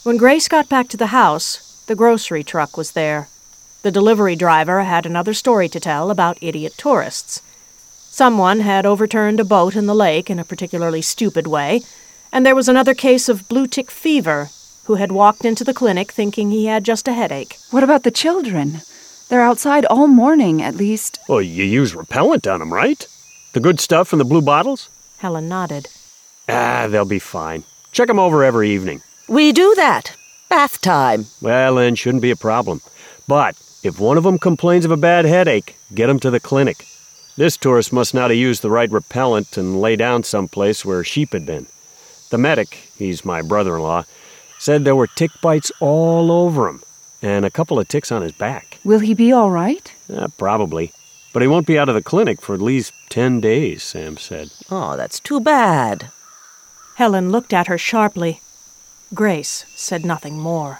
When Grace got back to the house, the grocery truck was there. The delivery driver had another story to tell about idiot tourists. Someone had overturned a boat in the lake in a particularly stupid way, and there was another case of blue tick fever who had walked into the clinic thinking he had just a headache. What about the children? They're outside all morning, at least. Well, you use repellent on them, right? The good stuff in the blue bottles? Helen nodded. They'll be fine. Check them over every evening. We do that. Bath time. Well, then, shouldn't be a problem. But if one of them complains of a bad headache, get them to the clinic. This tourist must not have used the right repellent and lay down someplace where sheep had been. The medic, he's my brother-in-law, said there were tick bites all over him, and a couple of ticks on his back. Will he be all right? Probably. But he won't be out of the clinic for at least 10 days, Sam said. Oh, that's too bad. Helen looked at her sharply. Grace said nothing more.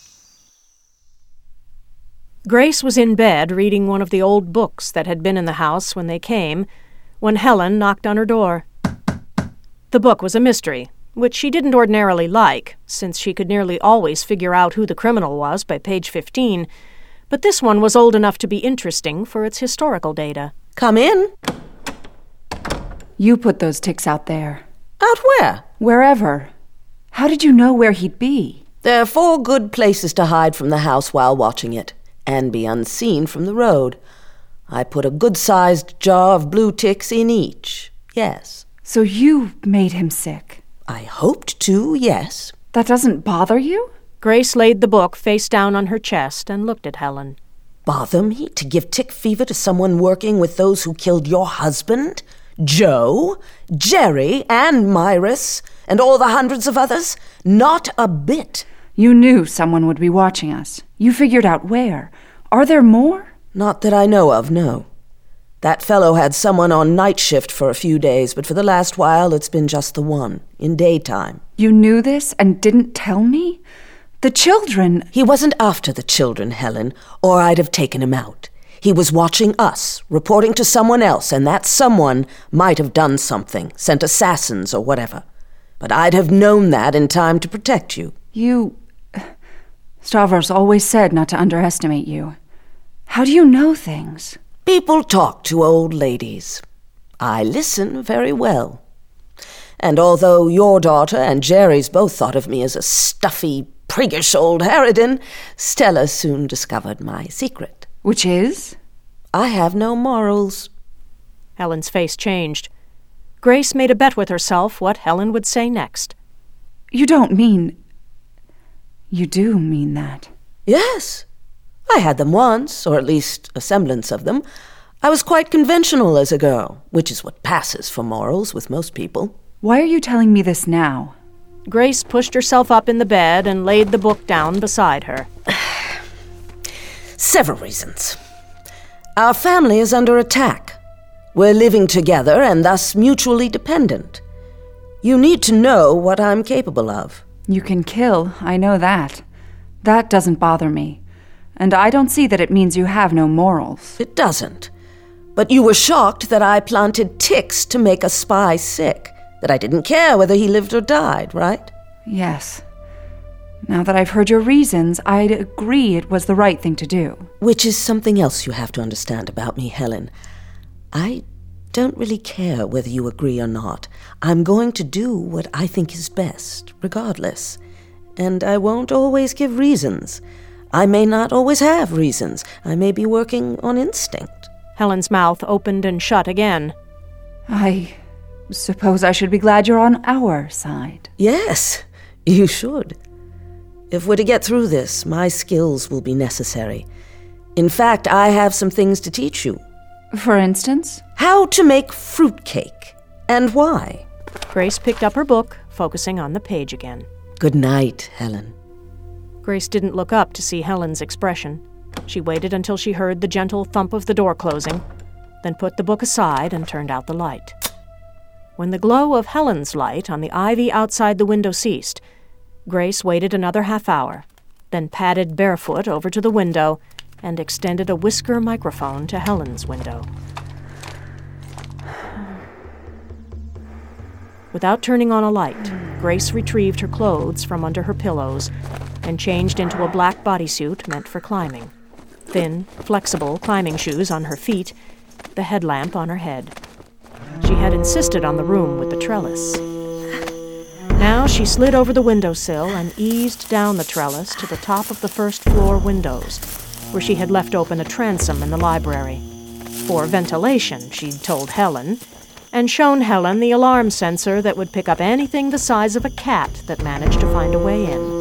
Grace was in bed reading one of the old books that had been in the house when they came, when Helen knocked on her door. The book was a mystery, which she didn't ordinarily like, since she could nearly always figure out who the criminal was by page 15, but this one was old enough to be interesting for its historical data. Come in. You put those ticks out there. Out where? Wherever. How did you know where he'd be? There are 4 good places to hide from the house while watching it, and be unseen from the road. I put a good-sized jar of blue ticks in each, yes. So you made him sick? I hoped to, yes. That doesn't bother you? Grace laid the book face down on her chest and looked at Helen. Bother me to give tick fever to someone working with those who killed your husband? Joe, Jerry, and Myris, and all the hundreds of others? Not a bit. You knew someone would be watching us. You figured out where. Are there more? Not that I know of, no. That fellow had someone on night shift for a few days, but for the last while it's been just the one, in daytime. You knew this and didn't tell me? The children... He wasn't after the children, Helen, or I'd have taken him out. He was watching us, reporting to someone else, and that someone might have done something, sent assassins or whatever. But I'd have known that in time to protect you. Stavros always said not to underestimate you. How do you know things? People talk to old ladies. I listen very well. And although your daughter and Jerry's both thought of me as a stuffy, priggish old harridan, Stella soon discovered my secret. Which is? I have no morals. Helen's face changed. Grace made a bet with herself what Helen would say next. You don't mean... You do mean that. Yes. I had them once, or at least a semblance of them. I was quite conventional as a girl, which is what passes for morals with most people. Why are you telling me this now? Grace pushed herself up in the bed and laid the book down beside her. Several reasons. Our family is under attack. We're living together and thus mutually dependent. You need to know what I'm capable of. You can kill, I know that. That doesn't bother me. And I don't see that it means you have no morals. It doesn't. But you were shocked that I planted ticks to make a spy sick, that I didn't care whether he lived or died, right? Yes. Now that I've heard your reasons, I'd agree it was the right thing to do. Which is something else you have to understand about me, Helen. I don't really care whether you agree or not. I'm going to do what I think is best, regardless. And I won't always give reasons. I may not always have reasons. I may be working on instinct. Helen's mouth opened and shut again. I suppose I should be glad you're on our side. Yes, you should. If we're to get through this, my skills will be necessary. In fact, I have some things to teach you. For instance? How to make fruitcake, and why. Grace picked up her book, focusing on the page again. Good night, Helen. Grace didn't look up to see Helen's expression. She waited until she heard the gentle thump of the door closing, then put the book aside and turned out the light. When the glow of Helen's light on the ivy outside the window ceased, Grace waited another half-hour, then padded barefoot over to the window and extended a whisker microphone to Helen's window. Without turning on a light, Grace retrieved her clothes from under her pillows and changed into a black bodysuit meant for climbing. Thin, flexible climbing shoes on her feet, the headlamp on her head. She had insisted on the room with the trellis. Now she slid over the windowsill and eased down the trellis to the top of the first-floor windows, where she had left open a transom in the library. For ventilation, she'd told Helen, and shown Helen the alarm sensor that would pick up anything the size of a cat that managed to find a way in.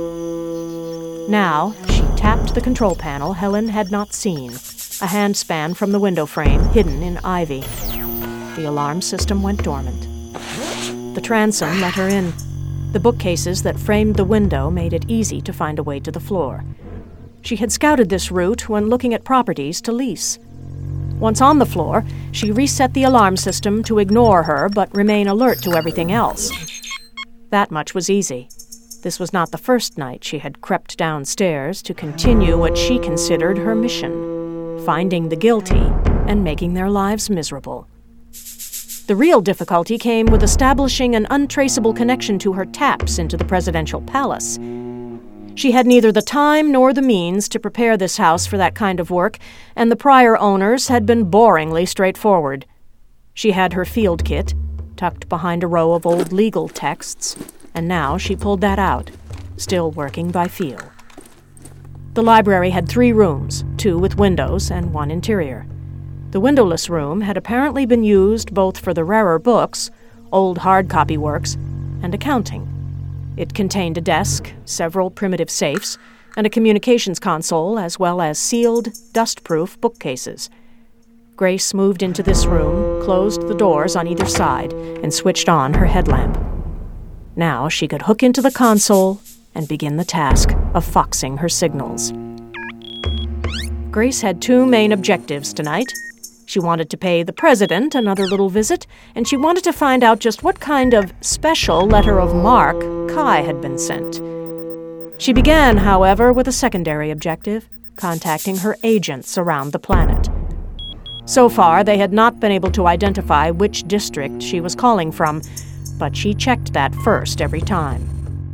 Now, she tapped the control panel Helen had not seen, a handspan from the window frame hidden in ivy. The alarm system went dormant. The transom let her in. The bookcases that framed the window made it easy to find a way to the floor. She had scouted this route when looking at properties to lease. Once on the floor, she reset the alarm system to ignore her but remain alert to everything else. That much was easy. This was not the first night she had crept downstairs to continue what she considered her mission, finding the guilty and making their lives miserable. The real difficulty came with establishing an untraceable connection to her taps into the presidential palace. She had neither the time nor the means to prepare this house for that kind of work, and the prior owners had been boringly straightforward. She had her field kit, tucked behind a row of old legal texts, and now she pulled that out, still working by feel. The library had 3 rooms, 2 with windows and 1 interior. The windowless room had apparently been used both for the rarer books, old hard-copy works, and accounting. It contained a desk, several primitive safes, and a communications console, as well as sealed, dust-proof bookcases. Grace moved into this room, closed the doors on either side, and switched on her headlamp. Now she could hook into the console and begin the task of foxing her signals. Grace had 2 main objectives tonight. She wanted to pay the president another little visit, and she wanted to find out just what kind of special letter of marque Kai had been sent. She began, however, with a secondary objective, contacting her agents around the planet. So far, they had not been able to identify which district she was calling from, but she checked that first every time.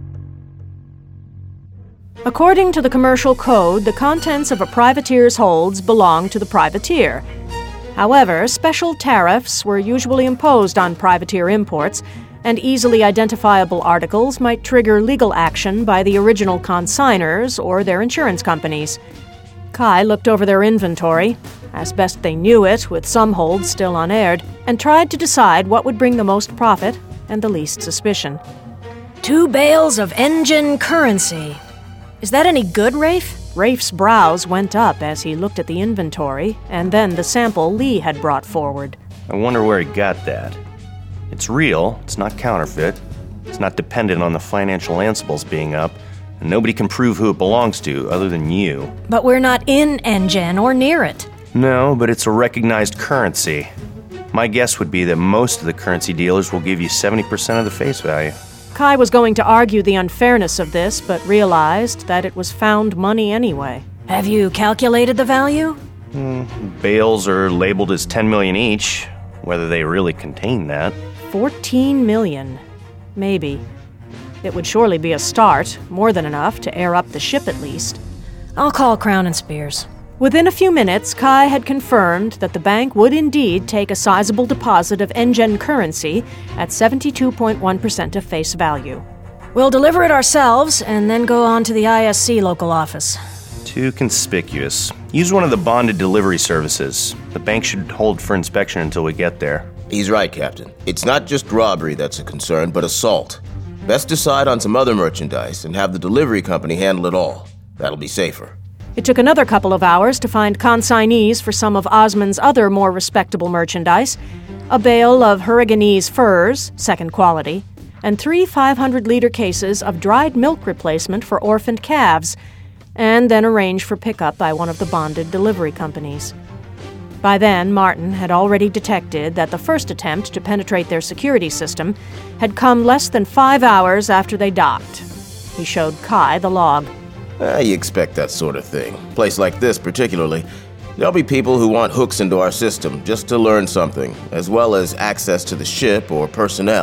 According to the commercial code, the contents of a privateer's holds belong to the privateer. However, special tariffs were usually imposed on privateer imports, and easily identifiable articles might trigger legal action by the original consignors or their insurance companies. Kai looked over their inventory, as best they knew it, with some holds still unaired, and tried to decide what would bring the most profit and the least suspicion. 2 bales of engine currency. Is that any good, Rafe? Rafe's brows went up as he looked at the inventory, and then the sample Lee had brought forward. I wonder where he got that. It's real, it's not counterfeit, it's not dependent on the financial lancibles being up, and nobody can prove who it belongs to other than you. But we're not in Engen or near it. No, but it's a recognized currency. My guess would be that most of the currency dealers will give you 70% of the face value. Kai was going to argue the unfairness of this, but realized that it was found money anyway. Have you calculated the value? Bales are labeled as 10 million each, whether they really contain that. 14 million. Maybe. It would surely be a start, more than enough to air up the ship at least. I'll call Crown and Spears. Within a few minutes, Kai had confirmed that the bank would indeed take a sizable deposit of Engen currency at 72.1% of face value. We'll deliver it ourselves and then go on to the ISC local office. Too conspicuous. Use one of the bonded delivery services. The bank should hold for inspection until we get there. He's right, Captain. It's not just robbery that's a concern, but assault. Best decide on some other merchandise and have the delivery company handle it all. That'll be safer. It took another couple of hours to find consignees for some of Osmond's other more respectable merchandise, a bale of Hurriganese furs, second quality, and 3 500-liter cases of dried milk replacement for orphaned calves, and then arrange for pickup by one of the bonded delivery companies. By then, Martin had already detected that the first attempt to penetrate their security system had come less than 5 hours after they docked. He showed Kai the log. You expect that sort of thing. Place like this particularly. There'll be people who want hooks into our system just to learn something, as well as access to the ship or personnel.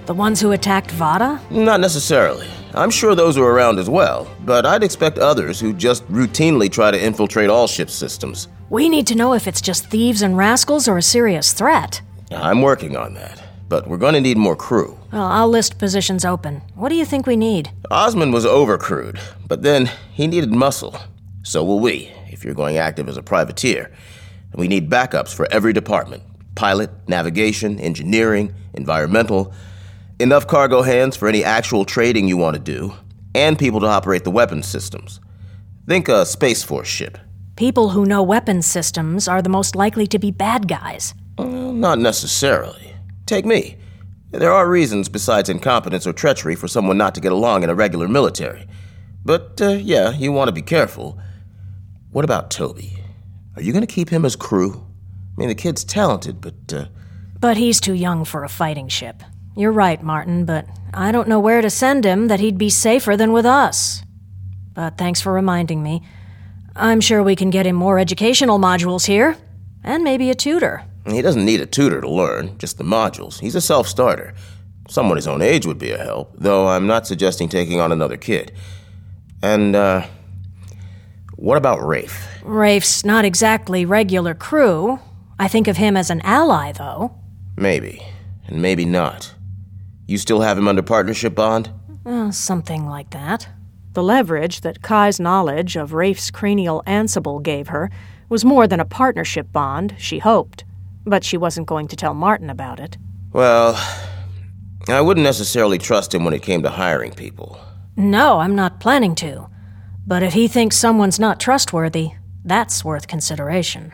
The ones who attacked Vada? Not necessarily. I'm sure those are around as well, but I'd expect others who just routinely try to infiltrate all ship systems. We need to know if it's just thieves and rascals or a serious threat. I'm working on that, but we're going to need more crew. Well, I'll list positions open. What do you think we need? Osmond was overcrewed, but then he needed muscle. So will we, if you're going active as a privateer. And we need backups for every department. Pilot, navigation, engineering, environmental. Enough cargo hands for any actual trading you want to do, and people to operate the weapons systems. Think a Space Force ship. People who know weapons systems are the most likely to be bad guys. Well, not necessarily. Take me. There are reasons besides incompetence or treachery for someone not to get along in a regular military. But, yeah, you want to be careful. What about Toby? Are you going to keep him as crew? I mean, the kid's talented, but... But he's too young for a fighting ship. You're right, Martin, but I don't know where to send him that he'd be safer than with us. But thanks for reminding me. I'm sure we can get him more educational modules here, and maybe a tutor. He doesn't need a tutor to learn, just the modules. He's a self-starter. Someone his own age would be a help, though I'm not suggesting taking on another kid. And, what about Rafe? Rafe's not exactly regular crew. I think of him as an ally, though. Maybe, and maybe not. You still have him under partnership bond? Something like that. The leverage that Kai's knowledge of Rafe's cranial ansible gave her was more than a partnership bond, she hoped. But she wasn't going to tell Martin about it. Well, I wouldn't necessarily trust him when it came to hiring people. No, I'm not planning to. But if he thinks someone's not trustworthy, that's worth consideration.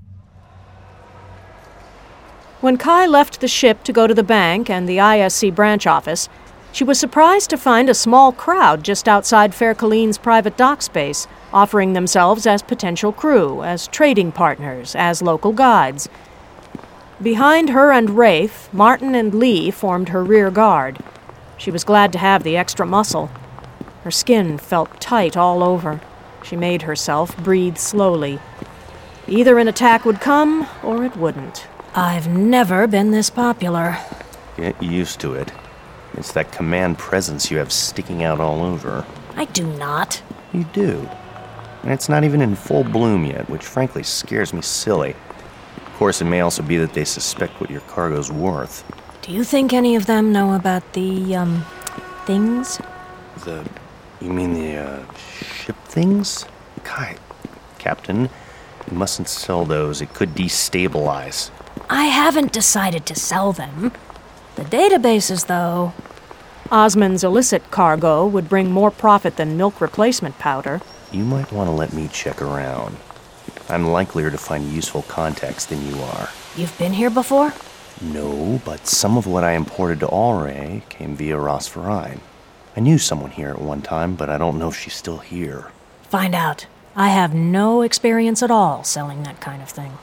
When Kai left the ship to go to the bank and the ISC branch office, she was surprised to find a small crowd just outside Fair Colleen's private dock space, offering themselves as potential crew, as trading partners, as local guides. Behind her and Rafe, Martin and Lee formed her rear guard. She was glad to have the extra muscle. Her skin felt tight all over. She made herself breathe slowly. Either an attack would come, or it wouldn't. I've never been this popular. Get used to it. It's that command presence you have sticking out all over. I do not. You do. And it's not even in full bloom yet, which frankly scares me silly. Of course, it may also be that they suspect what your cargo's worth. Do you think any of them know about the, things? You mean the, ship things? Kai, Captain, you mustn't sell those. It could destabilize. I haven't decided to sell them. The databases, though... Osmond's illicit cargo would bring more profit than milk replacement powder. You might want to let me check around. I'm likelier to find useful contacts than you are. You've been here before? No, but some of what I imported to Alray came via Rosfarine. I knew someone here at one time, but I don't know if she's still here. Find out. I have no experience at all selling that kind of thing.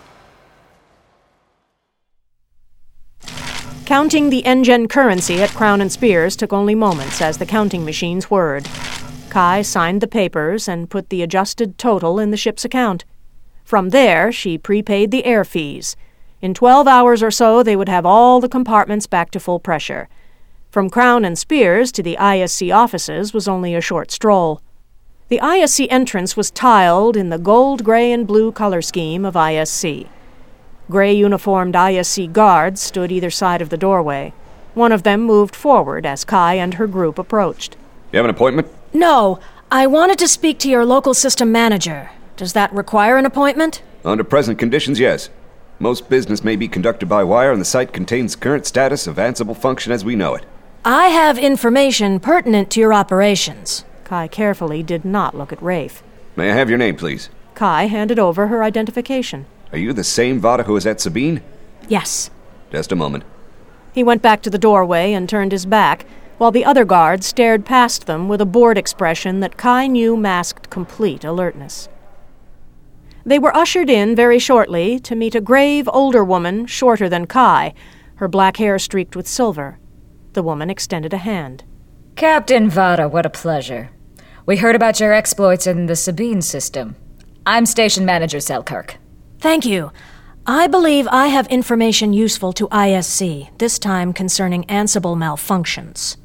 Counting the Engen currency at Crown & Spears took only moments as the counting machines whirred. Kai signed the papers and put the adjusted total in the ship's account. From there, she prepaid the air fees. In 12 hours or so, they would have all the compartments back to full pressure. From Crown & Spears to the ISC offices was only a short stroll. The ISC entrance was tiled in the gold, gray, and blue color scheme of ISC. Gray-uniformed ISC guards stood either side of the doorway. One of them moved forward as Kai and her group approached. You have an appointment? No, I wanted to speak to your local system manager. Does that require an appointment? Under present conditions, yes. Most business may be conducted by wire, and the site contains the current status of Ansible function as we know it. I have information pertinent to your operations. Kai carefully did not look at Rafe. May I have your name, please? Kai handed over her identification. Are you the same Vada who was at Sabine? Yes. Just a moment. He went back to the doorway and turned his back, while the other guards stared past them with a bored expression that Kai knew masked complete alertness. They were ushered in very shortly to meet a grave, older woman, shorter than Kai, her black hair streaked with silver. The woman extended a hand. Captain Vada, what a pleasure. We heard about your exploits in the Sabine system. I'm Station Manager Selkirk. Thank you. I believe I have information useful to ISC, this time concerning Ansible malfunctions.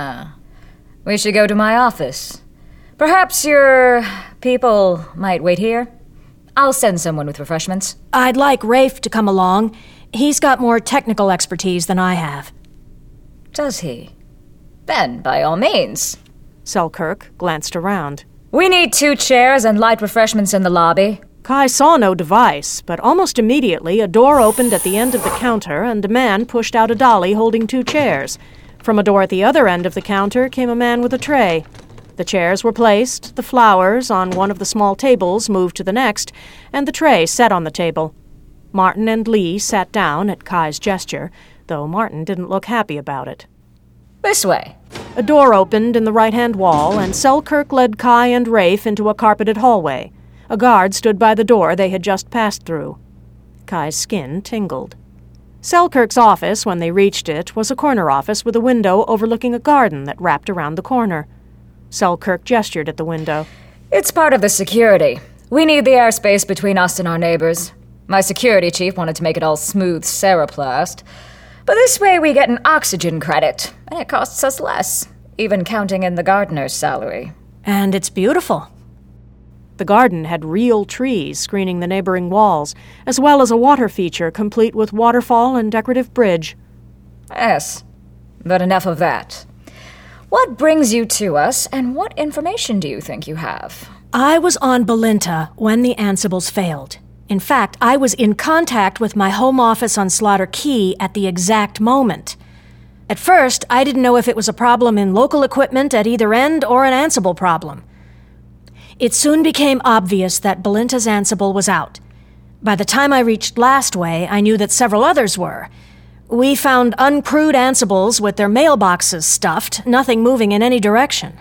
We should go to my office. Perhaps your people might wait here? I'll send someone with refreshments. I'd like Rafe to come along. He's got more technical expertise than I have. Does he? Then, by all means. Selkirk glanced around. We need 2 chairs and light refreshments in the lobby. Kai saw no device, but almost immediately a door opened at the end of the counter and a man pushed out a dolly holding 2 chairs. From a door at the other end of the counter came a man with a tray. The chairs were placed, the flowers on one of the small tables moved to the next, and the tray set on the table. Martin and Lee sat down at Kai's gesture, though Martin didn't look happy about it. This way. A door opened in the right-hand wall, and Selkirk led Kai and Rafe into a carpeted hallway. A guard stood by the door they had just passed through. Kai's skin tingled. Selkirk's office, when they reached it, was a corner office with a window overlooking a garden that wrapped around the corner. Selkirk gestured at the window. It's part of the security. We need the airspace between us and our neighbors. My security chief wanted to make it all smooth Cereplast. But this way we get an oxygen credit, and it costs us less, even counting in the gardener's salary. And it's beautiful. The garden had real trees screening the neighboring walls, as well as a water feature complete with waterfall and decorative bridge. Yes, but enough of that. What brings you to us, and what information do you think you have? I was on Belinta when the Ansibles failed. In fact, I was in contact with my home office on Slaughter Key at the exact moment. At first, I didn't know if it was a problem in local equipment at either end or an Ansible problem. It soon became obvious that Belinta's Ansible was out. By the time I reached Lastway, I knew that several others were. We found uncrewed Ansibles with their mailboxes stuffed, nothing moving in any direction.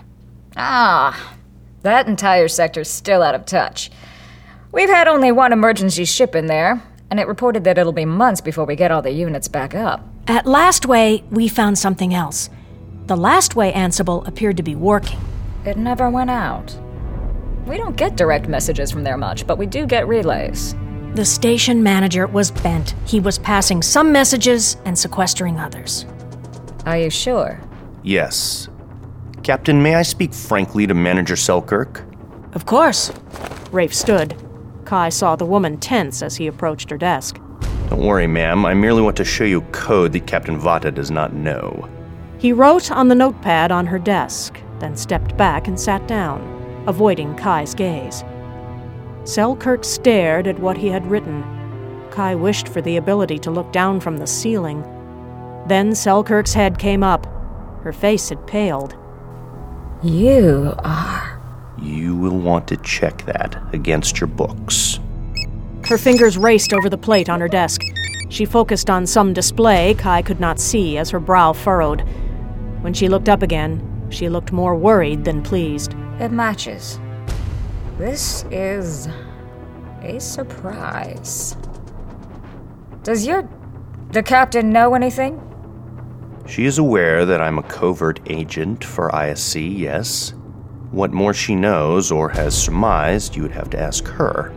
That entire sector's still out of touch. We've had only one emergency ship in there, and it reported that it'll be months before we get all the units back up. At Lastway, we found something else. The Lastway Ansible appeared to be working. It never went out. We don't get direct messages from there much, but we do get relays. The station manager was bent. He was passing some messages and sequestering others. Are you sure? Yes. Captain, may I speak frankly to Manager Selkirk? Of course. Rafe stood. Kai saw the woman tense as he approached her desk. Don't worry, ma'am. I merely want to show you code that Captain Vata does not know. He wrote on the notepad on her desk, then stepped back and sat down, avoiding Kai's gaze. Selkirk stared at what he had written. Kai wished for the ability to look down from the ceiling. Then Selkirk's head came up. Her face had paled. You are... You will want to check that against your books. Her fingers raced over the plate on her desk. She focused on some display Kai could not see as her brow furrowed. When she looked up again, she looked more worried than pleased. It matches. This is a surprise. Does the captain know anything? She is aware that I'm a covert agent for ISC, yes. What more she knows or has surmised, you would have to ask her.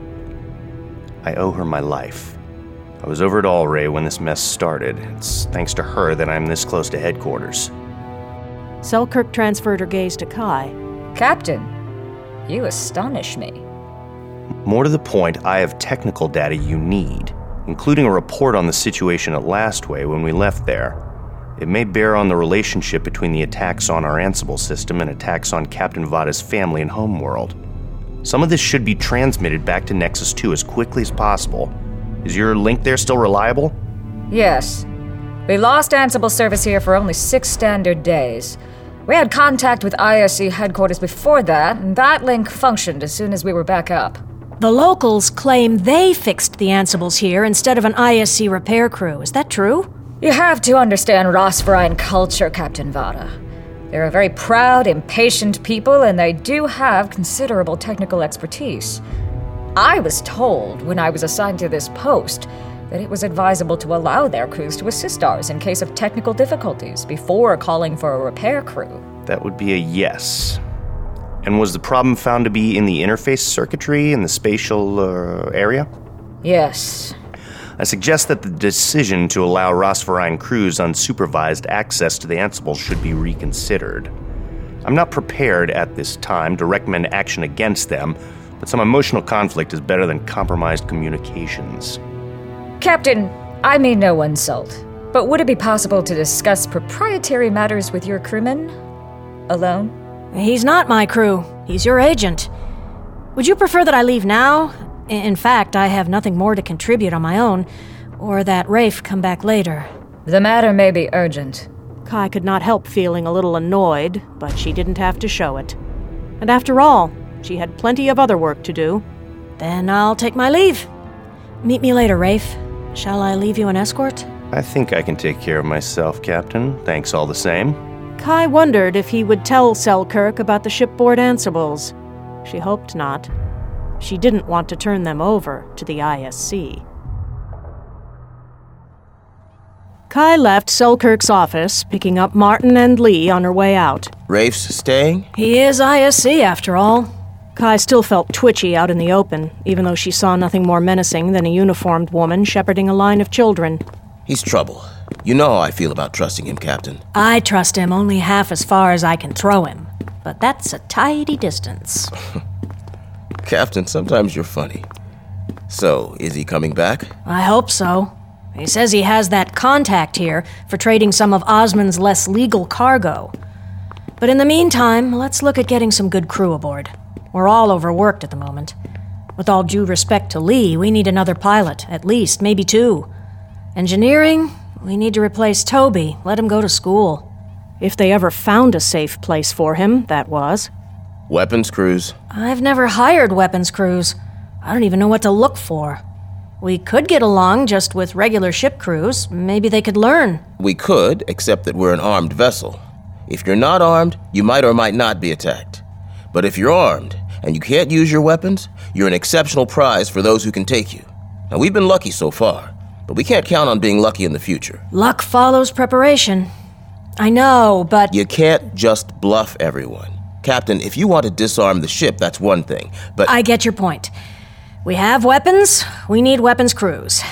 I owe her my life. I was over at Allray when this mess started. It's thanks to her that I'm this close to headquarters. Selkirk transferred her gaze to Kai. Captain, you astonish me. More to the point, I have technical data you need, including a report on the situation at Lastway when we left there. It may bear on the relationship between the attacks on our Ansible system and attacks on Captain Vada's family and homeworld. Some of this should be transmitted back to Nexus 2 as quickly as possible. Is your link there still reliable? Yes. We lost Ansible service here for only 6 standard days. We had contact with ISC headquarters before that, and that link functioned as soon as we were back up. The locals claim they fixed the Ansibles here instead of an ISC repair crew. Is that true? You have to understand Rosvarine culture, Captain Vada. They're a very proud, impatient people, and they do have considerable technical expertise. I was told when I was assigned to this post that it was advisable to allow their crews to assist ours in case of technical difficulties before calling for a repair crew. That would be a yes. And was the problem found to be in the interface circuitry in the spatial area? Yes. I suggest that the decision to allow Rosvarine crews unsupervised access to the Ansibles should be reconsidered. I'm not prepared at this time to recommend action against them, but some emotional conflict is better than compromised communications. Captain, I mean no insult, but would it be possible to discuss proprietary matters with your crewmen? Alone? He's not my crew. He's your agent. Would you prefer that I leave now? In fact, I have nothing more to contribute on my own, or that Rafe come back later. The matter may be urgent. Kai could not help feeling a little annoyed, but she didn't have to show it. And after all, she had plenty of other work to do. Then I'll take my leave. Meet me later, Rafe. Shall I leave you an escort? I think I can take care of myself, Captain. Thanks all the same. Kai wondered if he would tell Selkirk about the shipboard Ansibles. She hoped not. She didn't want to turn them over to the ISC. Kai left Selkirk's office, picking up Martin and Lee on her way out. Rafe's staying? He is ISC, after all. Kai still felt twitchy out in the open, even though she saw nothing more menacing than a uniformed woman shepherding a line of children. He's trouble. You know how I feel about trusting him, Captain. I trust him only half as far as I can throw him, but that's a tidy distance. Captain, sometimes you're funny. So, is he coming back? I hope so. He says he has that contact here for trading some of Osmond's less legal cargo. But in the meantime, let's look at getting some good crew aboard. We're all overworked at the moment. With all due respect to Lee, we need another pilot, at least, maybe two. Engineering, we need to replace Toby, let him go to school. If they ever found a safe place for him, that was. Weapons crews. I've never hired weapons crews. I don't even know what to look for. We could get along just with regular ship crews. Maybe they could learn. We could, except that we're an armed vessel. If you're not armed, you might or might not be attacked. But if you're armed, and you can't use your weapons, you're an exceptional prize for those who can take you. Now, we've been lucky so far, but we can't count on being lucky in the future. Luck follows preparation. I know, but... You can't just bluff everyone. Captain, if you want to disarm the ship, that's one thing, but... I get your point. We have weapons, we need weapons crews.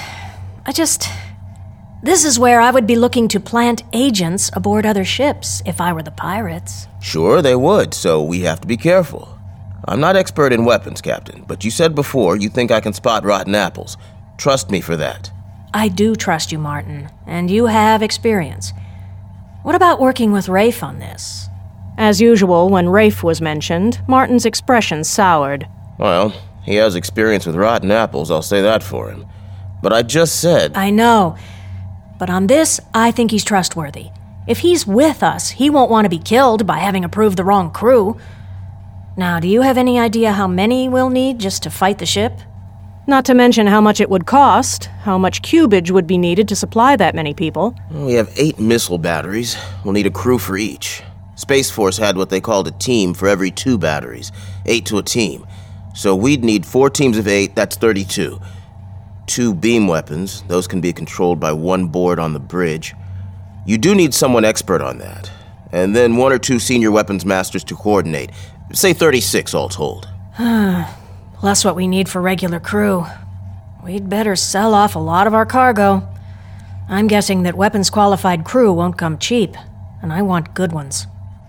This is where I would be looking to plant agents aboard other ships if I were the pirates. Sure, they would, so we have to be careful. I'm not expert in weapons, Captain, but you said before you think I can spot rotten apples. Trust me for that. I do trust you, Martin, and you have experience. What about working with Rafe on this? As usual, when Rafe was mentioned, Martin's expression soured. Well, he has experience with rotten apples, I'll say that for him. But I just said... I know. But on this, I think he's trustworthy. If he's with us, he won't want to be killed by having approved the wrong crew. Now, do you have any idea how many we'll need just to fight the ship? Not to mention how much it would cost, how much cubage would be needed to supply that many people. We have 8 missile batteries. We'll need a crew for each. Space Force had what they called a team for every 2 batteries. 8 to a team. So we'd need 4 teams of 8, that's 32. 2 beam weapons, those can be controlled by 1 board on the bridge. You do need someone expert on that. And then 1 or 2 senior weapons masters to coordinate. Say 36 all told. Plus what we need for regular crew. We'd better sell off a lot of our cargo. I'm guessing that weapons-qualified crew won't come cheap, and I want good ones.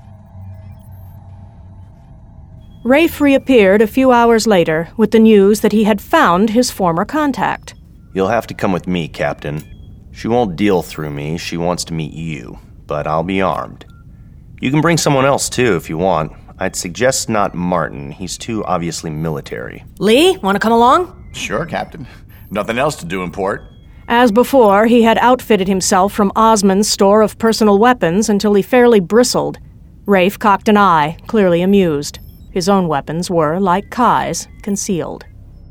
Rafe reappeared a few hours later with the news that he had found his former contact. You'll have to come with me, Captain. She won't deal through me. She wants to meet you, but I'll be armed. You can bring someone else, too, if you want. I'd suggest not Martin. He's too obviously military. Lee, want to come along? Sure, Captain. Nothing else to do in port. As before, he had outfitted himself from Osmond's store of personal weapons until he fairly bristled. Rafe cocked an eye, clearly amused. His own weapons were, like Kai's, concealed.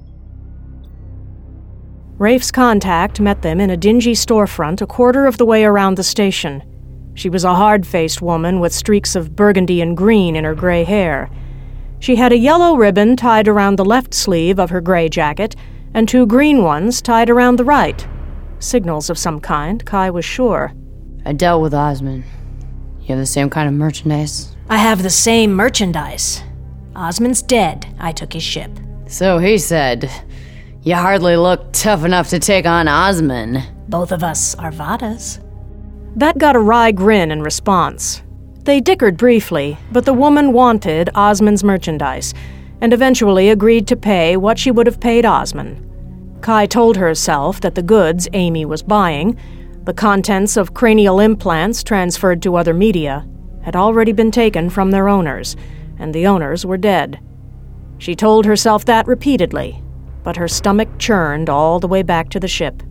Rafe's contact met them in a dingy storefront a quarter of the way around the station. She was a hard-faced woman with streaks of burgundy and green in her gray hair. She had a yellow ribbon tied around the left sleeve of her gray jacket and 2 green ones tied around the right. Signals of some kind, Kai was sure. I dealt with Osmond. You have the same kind of merchandise? I have the same merchandise. Osmond's dead. I took his ship. So he said. You hardly look tough enough to take on Osman. Both of us are Vadas. That got a wry grin in response. They dickered briefly, but the woman wanted Osman's merchandise, and eventually agreed to pay what she would have paid Osman. Kai told herself that the goods Amy was buying, the contents of cranial implants transferred to other media, had already been taken from their owners, and the owners were dead. She told herself that repeatedly, but her stomach churned all the way back to the ship.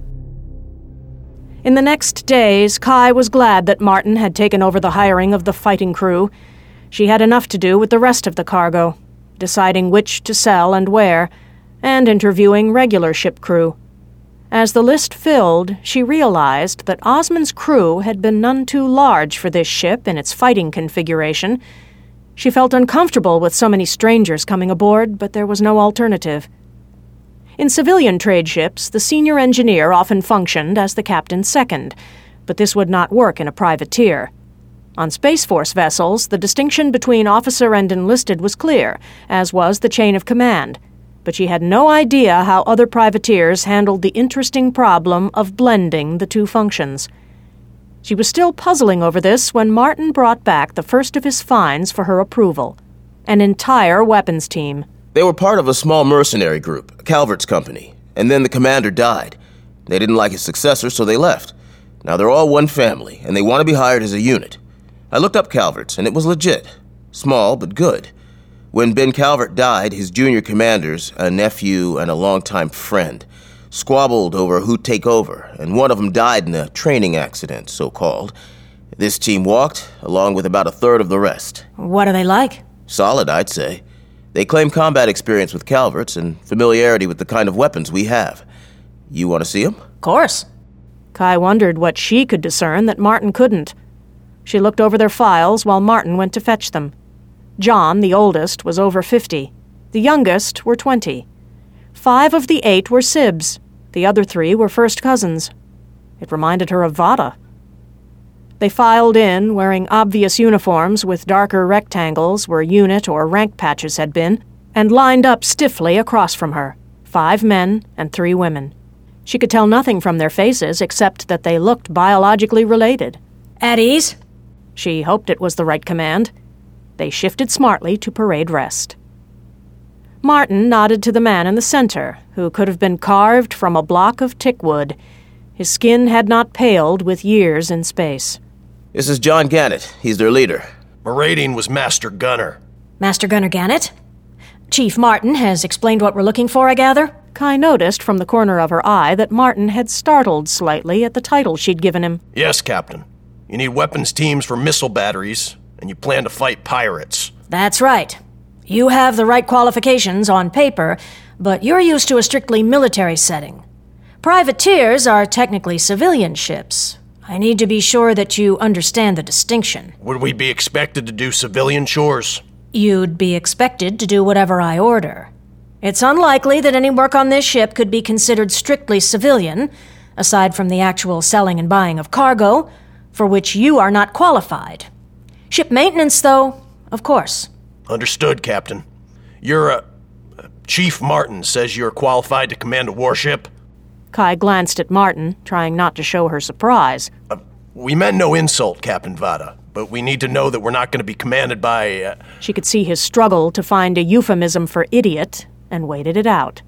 In the next days, Kai was glad that Martin had taken over the hiring of the fighting crew. She had enough to do with the rest of the cargo, deciding which to sell and where, and interviewing regular ship crew. As the list filled, she realized that Osman's crew had been none too large for this ship in its fighting configuration. She felt uncomfortable with so many strangers coming aboard, but there was no alternative. In civilian trade ships, the senior engineer often functioned as the captain's second, but this would not work in a privateer. On Space Force vessels, the distinction between officer and enlisted was clear, as was the chain of command, but she had no idea how other privateers handled the interesting problem of blending the two functions. She was still puzzling over this when Martin brought back the first of his finds for her approval: an entire weapons team. They were part of a small mercenary group, Calvert's company, and then the commander died. They didn't like his successor, so they left. Now they're all one family, and they want to be hired as a unit. I looked up Calvert's, and it was legit. Small, but good. When Ben Calvert died, his junior commanders, a nephew and a longtime friend, squabbled over who'd take over, and one of them died in a training accident, so-called. This team walked, along with about a third of the rest. What are they like? Solid, I'd say. They claim combat experience with Calvert's and familiarity with the kind of weapons we have. You want to see them? Of course. Kai wondered what she could discern that Martin couldn't. She looked over their files while Martin went to fetch them. John, the oldest, was over 50. The youngest were 20. 5 of the 8 were Sibs. The other 3 were first cousins. It reminded her of Vada. They filed in, wearing obvious uniforms with darker rectangles where unit or rank patches had been, and lined up stiffly across from her, 5 men and 3 women. She could tell nothing from their faces except that they looked biologically related. At ease? She hoped it was the right command. They shifted smartly to parade rest. Martin nodded to the man in the center, who could have been carved from a block of tickwood. His skin had not paled with years in space. This is John Gannett. He's their leader. My rating was Master Gunner. Master Gunner Gannett? Chief Martin has explained what we're looking for, I gather? Kai noticed from the corner of her eye that Martin had startled slightly at the title she'd given him. Yes, Captain. You need weapons teams for missile batteries, and you plan to fight pirates. That's right. You have the right qualifications on paper, but you're used to a strictly military setting. Privateers are technically civilian ships. I need to be sure that you understand the distinction. Would we be expected to do civilian chores? You'd be expected to do whatever I order. It's unlikely that any work on this ship could be considered strictly civilian, aside from the actual selling and buying of cargo, for which you are not qualified. Ship maintenance, though, of course. Understood, Captain. Chief Martin says you're qualified to command a warship? Kai glanced at Martin, trying not to show her surprise. We meant no insult, Captain Vada, but we need to know that we're not going to be commanded by... She could see his struggle to find a euphemism for idiot, and waited it out.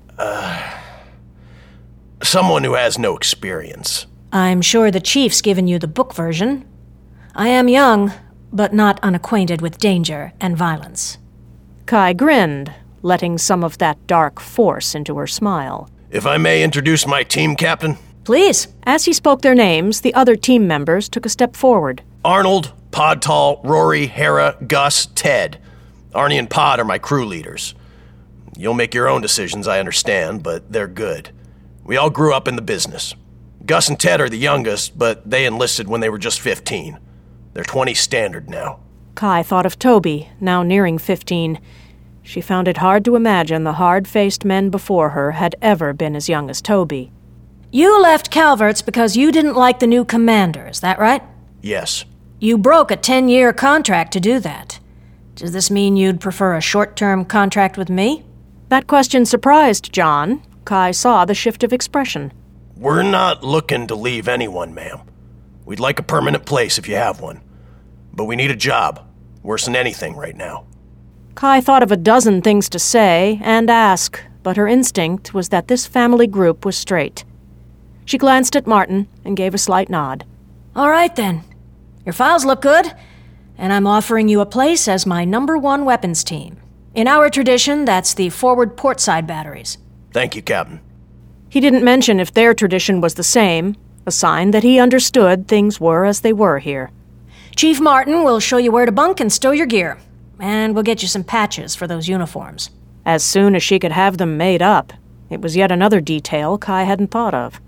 Someone who has no experience. I'm sure the Chief's given you the book version. I am young, but not unacquainted with danger and violence. Kai grinned, letting some of that dark force into her smile. If I may introduce my team, Captain? Please. As he spoke their names, the other team members took a step forward. Arnold, Podtall, Rory, Hera, Gus, Ted. Arnie and Pod are my crew leaders. You'll make your own decisions, I understand, but they're good. We all grew up in the business. Gus and Ted are the youngest, but they enlisted when they were just 15. They're 20 standard now. Kai thought of Toby, now nearing 15. She found it hard to imagine the hard-faced men before her had ever been as young as Toby. You left Calvert's because you didn't like the new commander, is that right? Yes. You broke a 10-year contract to do that. Does this mean you'd prefer a short-term contract with me? That question surprised John. Kai saw the shift of expression. We're not looking to leave anyone, ma'am. We'd like a permanent place if you have one. But we need a job. Worse than anything right now. Kai thought of a dozen things to say and ask, but her instinct was that this family group was straight. She glanced at Martin and gave a slight nod. All right, then. Your files look good, and I'm offering you a place as my #1 weapons team. In our tradition, that's the forward portside batteries. Thank you, Captain. He didn't mention if their tradition was the same, a sign that he understood things were as they were here. Chief Martin will show you where to bunk and stow your gear, and we'll get you some patches for those uniforms. As soon as she could have them made up. It was yet another detail Kai hadn't thought of.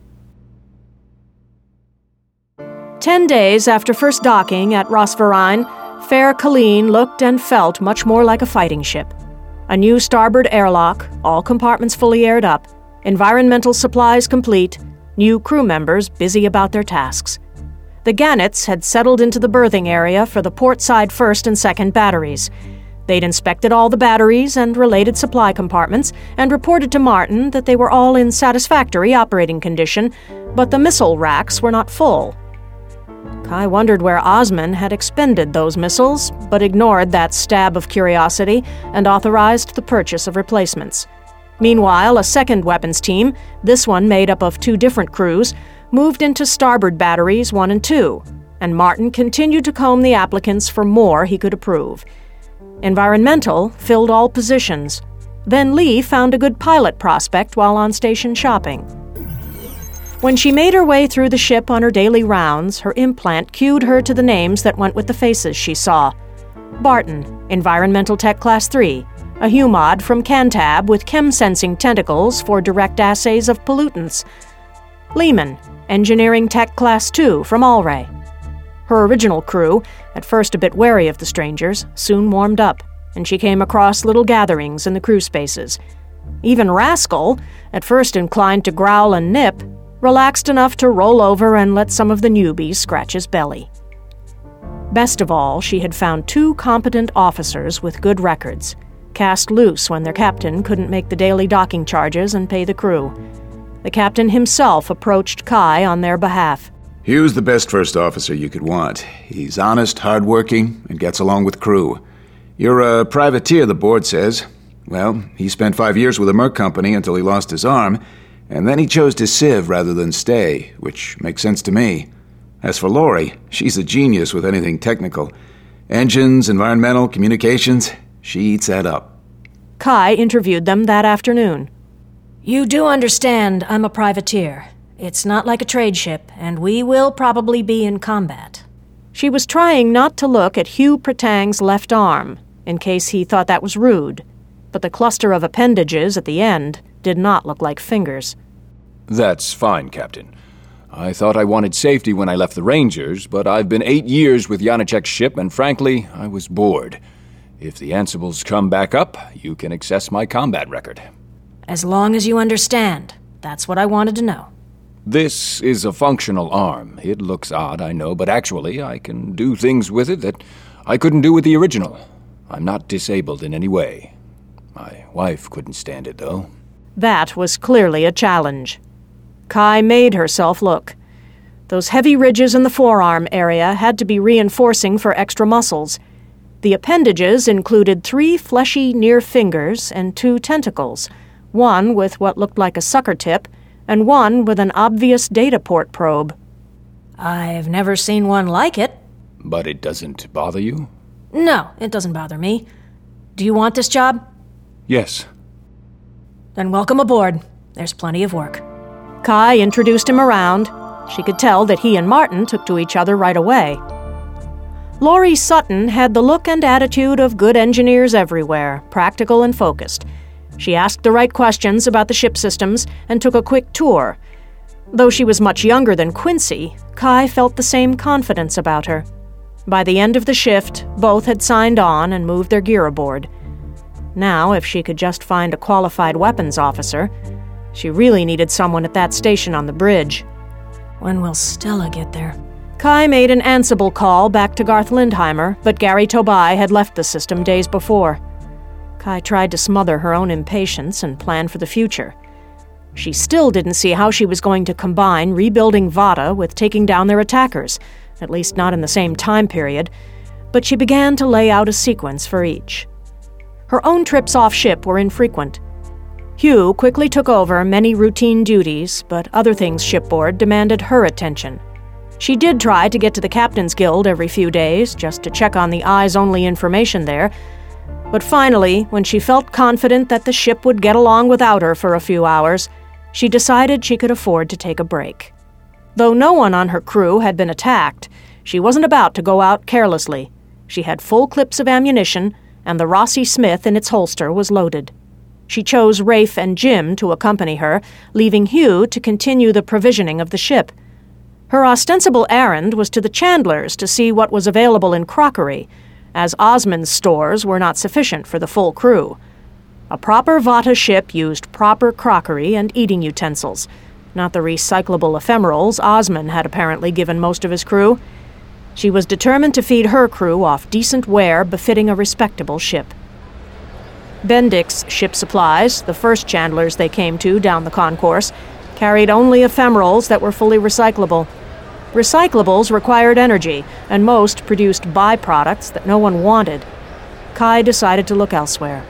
10 days after first docking at Rosvarine, Fair Colleen looked and felt much more like a fighting ship. A new starboard airlock, all compartments fully aired up, environmental supplies complete, new crew members busy about their tasks. The Gannets had settled into the berthing area for the portside 1st and 2nd batteries. They'd inspected all the batteries and related supply compartments and reported to Martin that they were all in satisfactory operating condition, but the missile racks were not full. Kai wondered where Osman had expended those missiles, but ignored that stab of curiosity and authorized the purchase of replacements. Meanwhile, a second weapons team, this one made up of 2 different crews, moved into starboard batteries 1 and 2, and Martin continued to comb the applicants for more he could approve. Environmental filled all positions. Then Lee found a good pilot prospect while on station shopping. When she made her way through the ship on her daily rounds, her implant cued her to the names that went with the faces she saw. Barton, Environmental Tech Class 3, a humod from Cantab with chem-sensing tentacles for direct assays of pollutants. Lehman, Engineering Tech Class 2 from Alray. Her original crew, at first a bit wary of the strangers, soon warmed up, and she came across little gatherings in the crew spaces. Even Rascal, at first inclined to growl and nip, relaxed enough to roll over and let some of the newbies scratch his belly. Best of all, she had found 2 competent officers with good records, cast loose when their captain couldn't make the daily docking charges and pay the crew. The captain himself approached Kai on their behalf. Hugh's the best first officer you could want. He's honest, hardworking, and gets along with crew. You're a privateer, the board says. Well, he spent 5 years with a Merc company until he lost his arm, and then he chose to sieve rather than stay, which makes sense to me. As for Lori, she's a genius with anything technical. Engines, environmental, communications, she eats that up. Kai interviewed them that afternoon. You do understand I'm a privateer. It's not like a trade ship, and we will probably be in combat. She was trying not to look at Hugh Pratang's left arm, in case he thought that was rude, but the cluster of appendages at the end did not look like fingers. That's fine, Captain. I thought I wanted safety when I left the Rangers, but I've been 8 years with Janacek's ship, and frankly, I was bored. If the Ansibles come back up, you can access my combat record. As long as you understand. That's what I wanted to know. This is a functional arm. It looks odd, I know, but actually I can do things with it that I couldn't do with the original. I'm not disabled in any way. My wife couldn't stand it, though. That was clearly a challenge. Kai made herself look. Those heavy ridges in the forearm area had to be reinforcing for extra muscles. The appendages included 3 fleshy near fingers and 2 tentacles, one with what looked like a sucker tip, and one with an obvious data port probe. I've never seen one like it. But it doesn't bother you? No, it doesn't bother me. Do you want this job? Yes. Then welcome aboard. There's plenty of work. Kai introduced him around. She could tell that he and Martin took to each other right away. Lori Sutton had the look and attitude of good engineers everywhere, practical and focused. She asked the right questions about the ship systems and took a quick tour. Though she was much younger than Quincy, Kai felt the same confidence about her. By the end of the shift, both had signed on and moved their gear aboard. Now, if she could just find a qualified weapons officer, she really needed someone at that station on the bridge. When will Stella get there? Kai made an Ansible call back to Garth Lindheimer, but Gary Tobai had left the system days before. Kai tried to smother her own impatience and plan for the future. She still didn't see how she was going to combine rebuilding Vada with taking down their attackers, at least not in the same time period, but she began to lay out a sequence for each. Her own trips off-ship were infrequent. Hugh quickly took over many routine duties, but other things shipboard demanded her attention. She did try to get to the Captain's Guild every few days, just to check on the eyes-only information there, but finally, when she felt confident that the ship would get along without her for a few hours, she decided she could afford to take a break. Though no one on her crew had been attacked, she wasn't about to go out carelessly. She had full clips of ammunition, and the Rossi Smith in its holster was loaded. She chose Rafe and Jim to accompany her, leaving Hugh to continue the provisioning of the ship. Her ostensible errand was to the chandlers to see what was available in crockery, as Osmond's stores were not sufficient for the full crew. A proper Vata ship used proper crockery and eating utensils, not the recyclable ephemerals Osmond had apparently given most of his crew. She was determined to feed her crew off decent ware befitting a respectable ship. Bendix Ship Supplies, the first chandlers they came to down the concourse, carried only ephemerals that were fully recyclable. Recyclables required energy, and most produced byproducts that no one wanted. Kai decided to look elsewhere.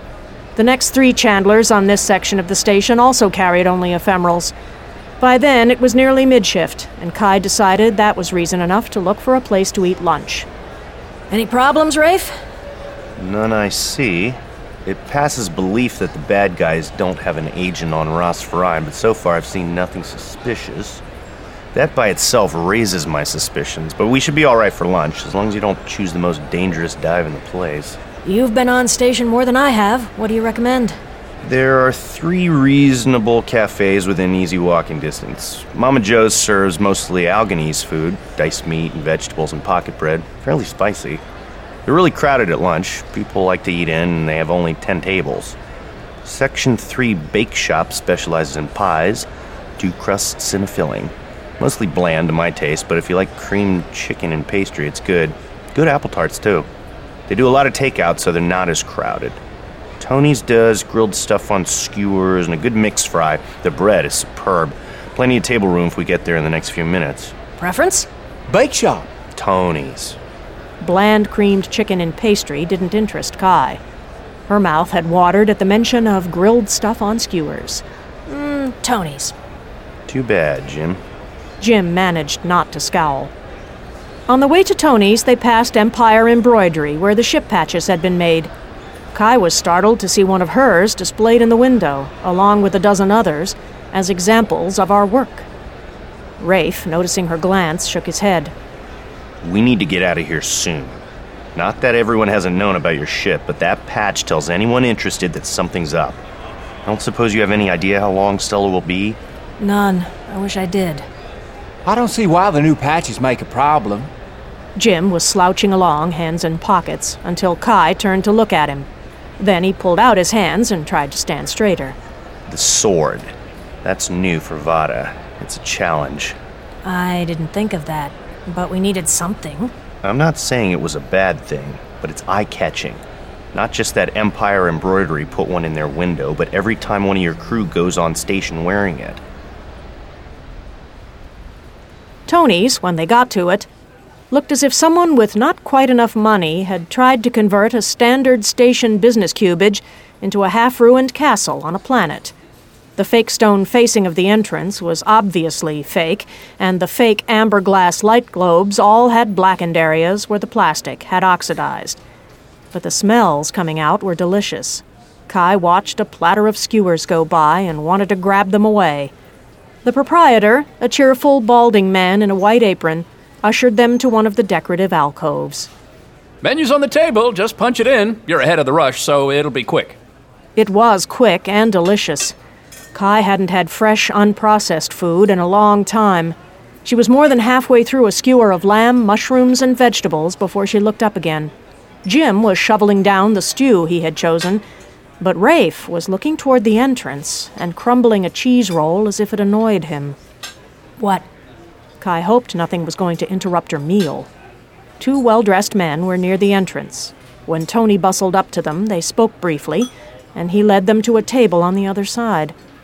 The next 3 chandlers on this section of the station also carried only ephemerals. By then, it was nearly mid-shift, and Kai decided that was reason enough to look for a place to eat lunch. Any problems, Rafe? None I see. It passes belief that the bad guys don't have an agent on Ras Farai, but so far I've seen nothing suspicious. That by itself raises my suspicions, but we should be all right for lunch, as long as you don't choose the most dangerous dive in the place. You've been on station more than I have. What do you recommend? There are 3 reasonable cafes within easy walking distance. Mama Joe's serves mostly Alganese food, diced meat and vegetables and pocket bread, fairly spicy. They're really crowded at lunch. People like to eat in, and they have only 10 tables. Section 3 Bake Shop specializes in pies, 2 crusts and a filling. Mostly bland to my taste, but if you like creamed chicken and pastry, it's good. Good apple tarts, too. They do a lot of takeout, so they're not as crowded. Tony's does grilled stuff on skewers and a good mixed fry. The bread is superb. Plenty of table room if we get there in the next few minutes. Preference? Bake Shop. Tony's. Bland creamed chicken and pastry didn't interest Kai. Her mouth had watered at the mention of grilled stuff on skewers. Tony's. Too bad, Jim. Jim managed not to scowl. On the way to Tony's, they passed Empire Embroidery, where the ship patches had been made. Kai was startled to see one of hers displayed in the window, along with a dozen others, as examples of our work. Rafe, noticing her glance, shook his head. We need to get out of here soon. Not that everyone hasn't known about your ship, but that patch tells anyone interested that something's up. I don't suppose you have any idea how long Stella will be? None. I wish I did. I don't see why the new patches make a problem. Jim was slouching along, hands in pockets, until Kai turned to look at him. Then he pulled out his hands and tried to stand straighter. The sword. That's new for Vada. It's a challenge. I didn't think of that, but we needed something. I'm not saying it was a bad thing, but it's eye-catching. Not just that Empire Embroidery put one in their window, but every time one of your crew goes on station wearing it. Tony's, when they got to it, looked as if someone with not quite enough money had tried to convert a standard station business cubage into a half-ruined castle on a planet. The fake stone facing of the entrance was obviously fake, and the fake amber glass light globes all had blackened areas where the plastic had oxidized. But the smells coming out were delicious. Kai watched a platter of skewers go by and wanted to grab them away. The proprietor, a cheerful, balding man in a white apron, ushered them to one of the decorative alcoves. Menu's on the table, just punch it in. You're ahead of the rush, so it'll be quick. It was quick and delicious. Kai hadn't had fresh, unprocessed food in a long time. She was more than halfway through a skewer of lamb, mushrooms, and vegetables before she looked up again. Jim was shoveling down the stew he had chosen, but Rafe was looking toward the entrance and crumbling a cheese roll as if it annoyed him. What? Kai hoped nothing was going to interrupt her meal. 2 well-dressed men were near the entrance. When Tony bustled up to them, they spoke briefly, and he led them to a table on the other side.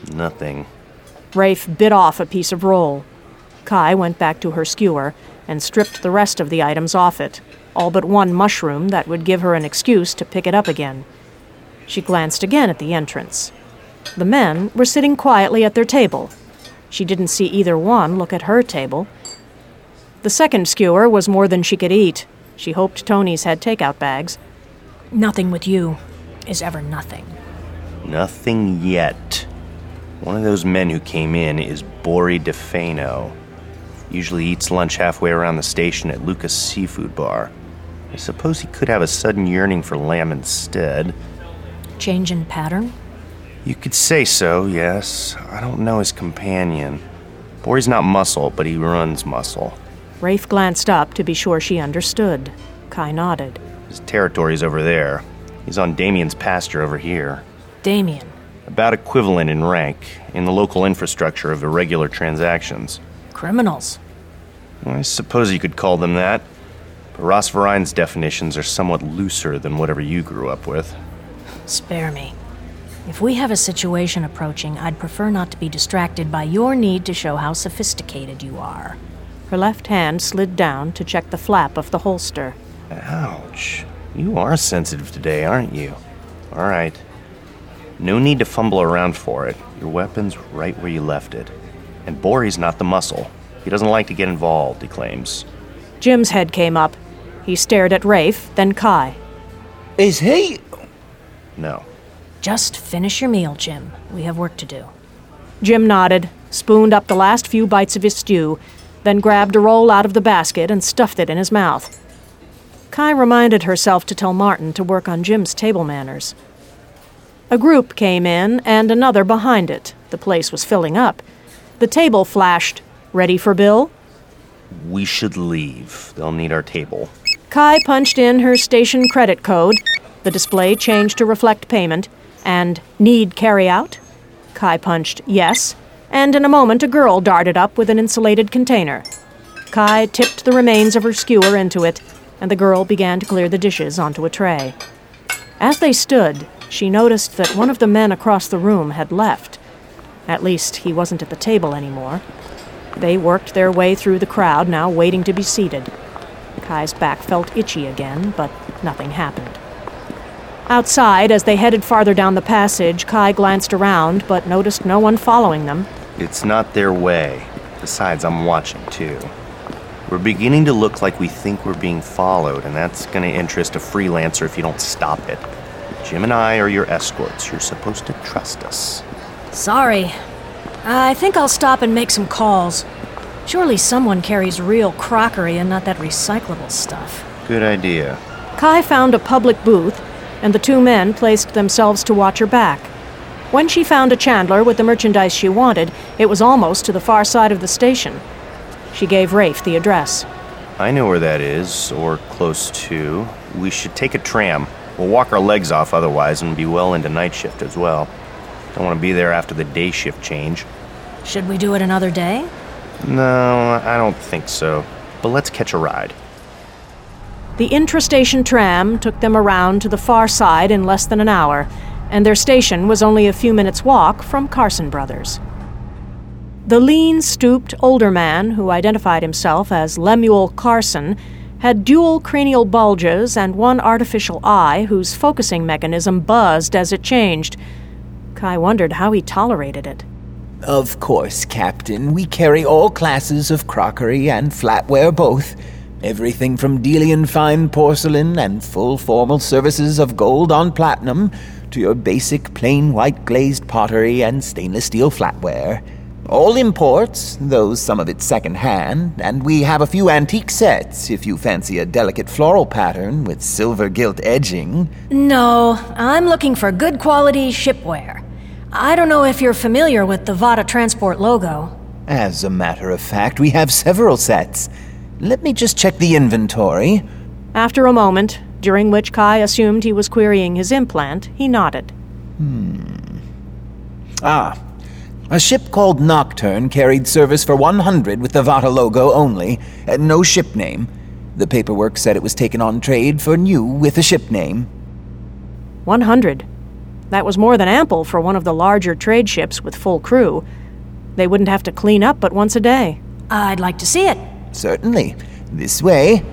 Nothing. Rafe bit off a piece of roll. Kai went back to her skewer and stripped the rest of the items off it, all but one mushroom that would give her an excuse to pick it up again. She glanced again at the entrance. The men were sitting quietly at their table. She didn't see either one look at her table. The second skewer was more than she could eat. She hoped Tony's had takeout bags. Nothing with you is ever nothing. Nothing yet. One of those men who came in is Bori DeFano. Usually eats lunch halfway around the station at Lucas Seafood Bar. I suppose he could have a sudden yearning for lamb instead. Change in pattern? You could say so, yes. I don't know his companion. Bori's not muscle, but he runs muscle. Rafe glanced up to be sure she understood. Kai nodded. His territory's over there. He's on Damien's pasture over here. Damien? About equivalent in rank in the local infrastructure of irregular transactions. Criminals? I suppose you could call them that. But Ross Varine's definitions are somewhat looser than whatever you grew up with. Spare me. If we have a situation approaching, I'd prefer not to be distracted by your need to show how sophisticated you are. Her left hand slid down to check the flap of the holster. Ouch. You are sensitive today, aren't you? All right. No need to fumble around for it. Your weapon's right where you left it. And Bori's not the muscle. He doesn't like to get involved, he claims. Jim's head came up. He stared at Rafe, then Kai. Is he? No. Just finish your meal, Jim. We have work to do. Jim nodded, spooned up the last few bites of his stew, then grabbed a roll out of the basket and stuffed it in his mouth. Kai reminded herself to tell Martin to work on Jim's table manners. A group came in, and another behind it. The place was filling up. The table flashed. Ready for Bill? We should leave. They'll need our table. Kai punched in her station credit code. The display changed to reflect payment. And need carry-out? Kai punched yes, and in a moment a girl darted up with an insulated container. Kai tipped the remains of her skewer into it, and the girl began to clear the dishes onto a tray. As they stood, she noticed that one of the men across the room had left. At least he wasn't at the table anymore. They worked their way through the crowd, now waiting to be seated. Kai's back felt itchy again, but nothing happened. Outside, as they headed farther down the passage, Kai glanced around, but noticed no one following them. It's not their way. Besides, I'm watching, too. We're beginning to look like we think we're being followed, and that's going to interest a freelancer if you don't stop it. Jim and I are your escorts. You're supposed to trust us. Sorry. I think I'll stop and make some calls. Surely someone carries real crockery and not that recyclable stuff. Good idea. Kai found a public booth, and the two men placed themselves to watch her back. When she found a chandler with the merchandise she wanted, it was almost to the far side of the station. She gave Rafe the address. I know where that is, or close to. We should take a tram. We'll walk our legs off otherwise and be well into night shift as well. Don't want to be there after the day shift change. Should we do it another day? No, I don't think so. But let's catch a ride. The intrastation tram took them around to the far side in less than an hour, and their station was only a few minutes' walk from Carson Brothers. The lean, stooped, older man, who identified himself as Lemuel Carson, had dual cranial bulges and one artificial eye whose focusing mechanism buzzed as it changed. Kai wondered how he tolerated it. Of course, Captain. We carry all classes of crockery and flatware both. Everything from Delian fine porcelain and full formal services of gold on platinum to your basic plain white glazed pottery and stainless steel flatware. All imports, though some of it second-hand, and we have a few antique sets if you fancy a delicate floral pattern with silver gilt edging. No, I'm looking for good quality shipware. I don't know if you're familiar with the Vada Transport logo. As a matter of fact, we have several sets. Let me just check the inventory. After a moment, during which Kai assumed he was querying his implant, he nodded. A ship called Nocturne carried service for 100 with the Vata logo only, and no ship name. The paperwork said it was taken on trade for new with a ship name. 100. That was more than ample for one of the larger trade ships with full crew. They wouldn't have to clean up but once a day. I'd like to see it. Certainly. This way.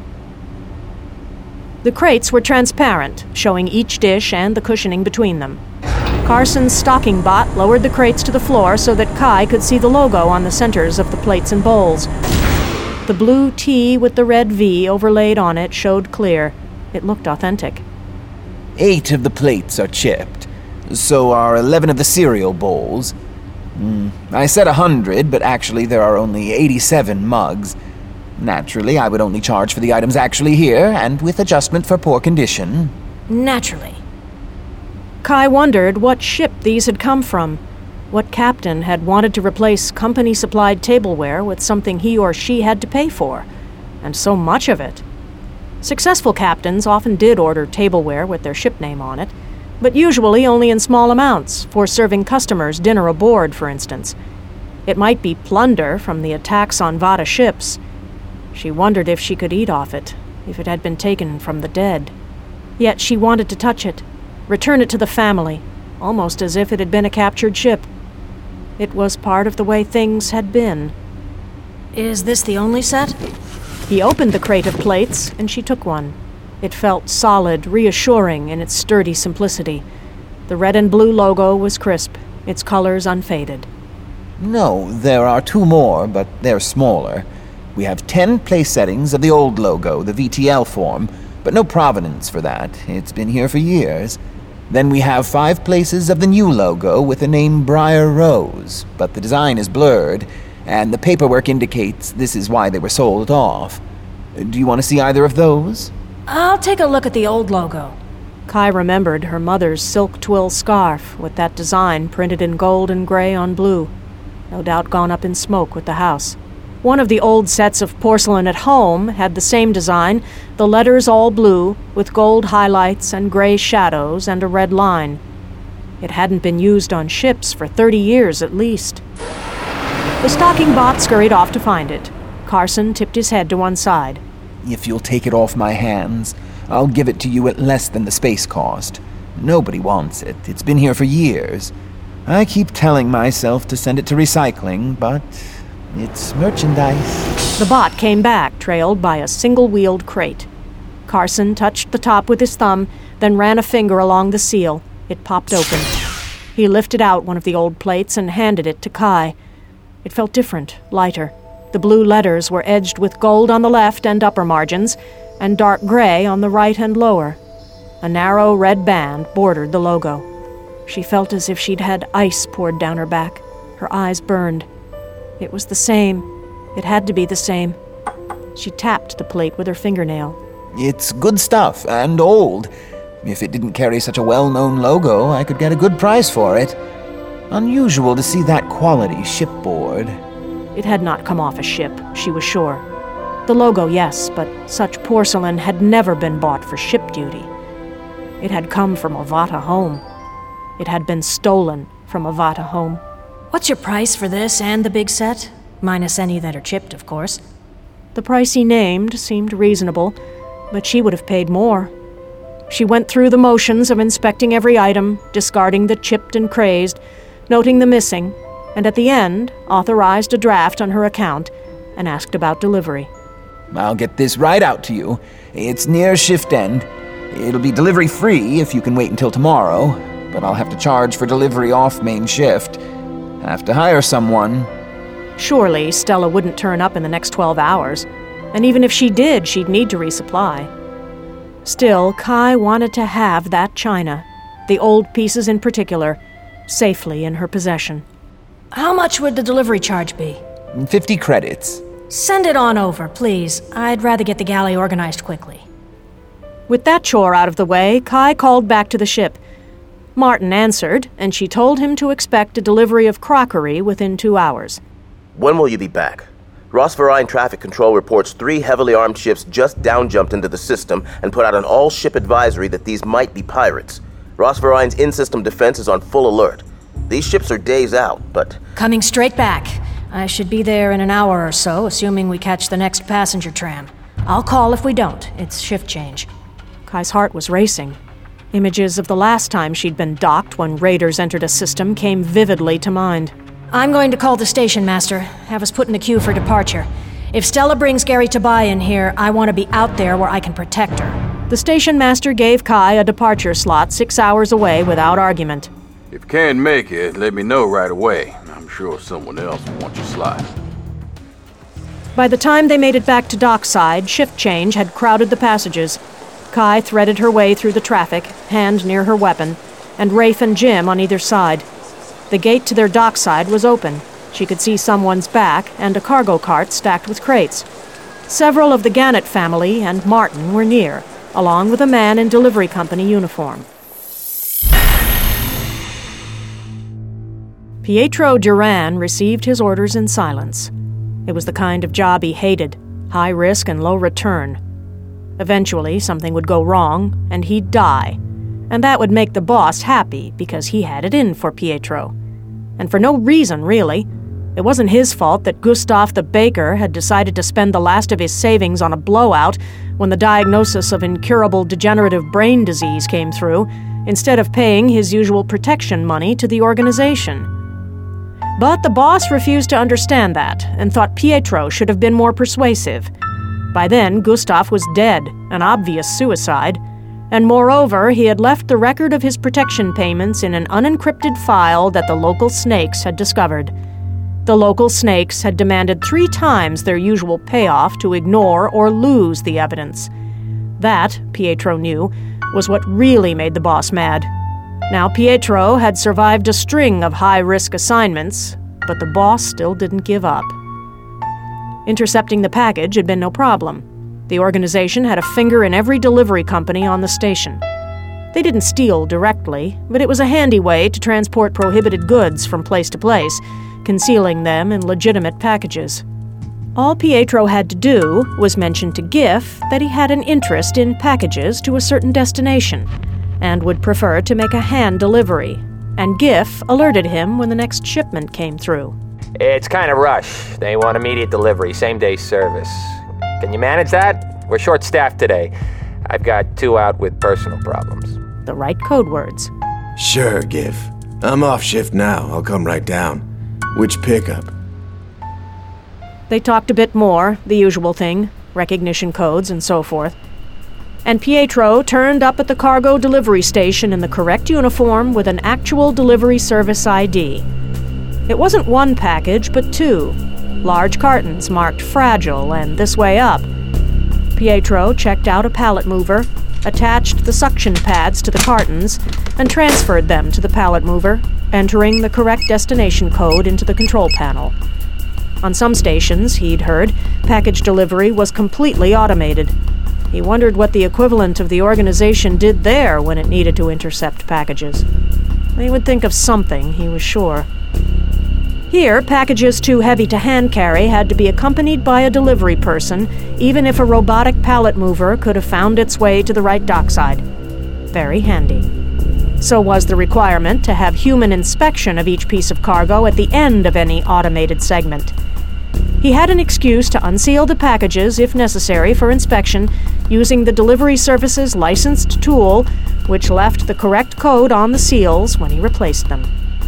The crates were transparent, showing each dish and the cushioning between them. Carson's stocking bot lowered the crates to the floor so that Kai could see the logo on the centers of the plates and bowls. The blue T with the red V overlaid on it showed clear. It looked authentic. 8 of the plates are chipped. So are 11 of the cereal bowls. I said 100, but actually there are only 87 mugs. Naturally, I would only charge for the items actually here, and with adjustment for poor condition. Naturally. Kai wondered what ship these had come from. What captain had wanted to replace company-supplied tableware with something he or she had to pay for? And so much of it. Successful captains often did order tableware with their ship name on it, but usually only in small amounts, for serving customers dinner aboard, for instance. It might be plunder from the attacks on Vata ships. She wondered if she could eat off it, if it had been taken from the dead. Yet she wanted to touch it, return it to the family, almost as if it had been a captured ship. It was part of the way things had been. Is this the only set? He opened the crate of plates, and she took one. It felt solid, reassuring in its sturdy simplicity. The red and blue logo was crisp, its colors unfaded. No, there are 2 more, but they're smaller. We have 10 place settings of the old logo, the VTL form, but no provenance for that. It's been here for years. Then we have 5 places of the new logo with the name Briar Rose, but the design is blurred, and the paperwork indicates this is why they were sold off. Do you want to see either of those? I'll take a look at the old logo. Kai remembered her mother's silk twill scarf with that design printed in gold and gray on blue, no doubt gone up in smoke with the house. One of the old sets of porcelain at home had the same design, the letters all blue, with gold highlights and gray shadows and a red line. It hadn't been used on ships for 30 years at least. The stocking bot scurried off to find it. Carson tipped his head to one side. If you'll take it off my hands, I'll give it to you at less than the space cost. Nobody wants it. It's been here for years. I keep telling myself to send it to recycling, but it's merchandise. The bot came back, trailed by a single-wheeled crate. Carson touched the top with his thumb, then ran a finger along the seal. It popped open. He lifted out one of the old plates and handed it to Kai. It felt different, lighter. The blue letters were edged with gold on the left and upper margins, and dark gray on the right and lower. A narrow red band bordered the logo. She felt as if she'd had ice poured down her back. Her eyes burned. It was the same. It had to be the same. She tapped the plate with her fingernail. It's good stuff, and old. If it didn't carry such a well-known logo, I could get a good price for it. Unusual to see that quality shipboard. It had not come off a ship, she was sure. The logo, yes, but such porcelain had never been bought for ship duty. It had come from a Vata home. It had been stolen from a Vata home. What's your price for this and the big set? Minus any that are chipped, of course. The price he named seemed reasonable, but she would have paid more. She went through the motions of inspecting every item, discarding the chipped and crazed, noting the missing, and at the end authorized a draft on her account and asked about delivery. I'll get this right out to you. It's near shift end. It'll be delivery free if you can wait until tomorrow, but I'll have to charge for delivery off main shift. Have to hire someone. Surely Stella wouldn't turn up in the next 12 hours, and even if she did, she'd need to resupply. Still, Kai wanted to have that china, the old pieces in particular, safely in her possession. How much would the delivery charge be? 50 credits. Send it on over, please. I'd rather get the galley organized quickly. With that chore out of the way, Kai called back to the ship. Martin answered, and she told him to expect a delivery of crockery within 2 hours. When will you be back? Ross Varine Traffic Control reports 3 heavily armed ships just downjumped into the system and put out an all-ship advisory that these might be pirates. Ross Varine's in-system defense is on full alert. These ships are days out, but... Coming straight back. I should be there in an hour or so, assuming we catch the next passenger tram. I'll call if we don't. It's shift change. Kai's heart was racing. Images of the last time she'd been docked when raiders entered a system came vividly to mind. I'm going to call the station master, have us put in the queue for departure. If Stella brings Gary Tobias in here, I want to be out there where I can protect her. The station master gave Kai a departure slot 6 hours away without argument. If you can't make it, let me know right away. I'm sure someone else will want your slot. By the time they made it back to dockside, shift change had crowded the passages. Kai threaded her way through the traffic, hand near her weapon, and Rafe and Jim on either side. The gate to their dockside was open. She could see someone's back and a cargo cart stacked with crates. Several of the Gannett family and Martin were near, along with a man in delivery company uniform. Pietro Duran received his orders in silence. It was the kind of job he hated, high risk and low return. Eventually, something would go wrong, and he'd die. And that would make the boss happy, because he had it in for Pietro. And for no reason, really. It wasn't his fault that Gustav the baker had decided to spend the last of his savings on a blowout when the diagnosis of incurable degenerative brain disease came through, instead of paying his usual protection money to the organization. But the boss refused to understand that, and thought Pietro should have been more persuasive. By then, Gustav was dead, an obvious suicide, and moreover, he had left the record of his protection payments in an unencrypted file that the local snakes had discovered. The local snakes had demanded 3 times their usual payoff to ignore or lose the evidence. That, Pietro knew, was what really made the boss mad. Now Pietro had survived a string of high-risk assignments, but the boss still didn't give up. Intercepting the package had been no problem. The organization had a finger in every delivery company on the station. They didn't steal directly, but it was a handy way to transport prohibited goods from place to place, concealing them in legitimate packages. All Pietro had to do was mention to GIF that he had an interest in packages to a certain destination, and would prefer to make a hand delivery, and GIF alerted him when the next shipment came through. It's kind of rush. They want immediate delivery, same-day service. Can you manage that? We're short-staffed today. I've got 2 out with personal problems. The right code words. Sure, GIF. I'm off shift now. I'll come right down. Which pickup? They talked a bit more, the usual thing, recognition codes and so forth. And Pietro turned up at the cargo delivery station in the correct uniform with an actual delivery service ID. It wasn't 1 package, but 2. Large cartons marked fragile and this way up. Pietro checked out a pallet mover, attached the suction pads to the cartons, and transferred them to the pallet mover, entering the correct destination code into the control panel. On some stations, he'd heard, package delivery was completely automated. He wondered what the equivalent of the organization did there when it needed to intercept packages. They would think of something, he was sure. Here, packages too heavy to hand carry had to be accompanied by a delivery person, even if a robotic pallet mover could have found its way to the right dockside. Very handy. So was the requirement to have human inspection of each piece of cargo at the end of any automated segment. He had an excuse to unseal the packages, if necessary, for inspection, using the delivery service's licensed tool, which left the correct code on the seals when he replaced them.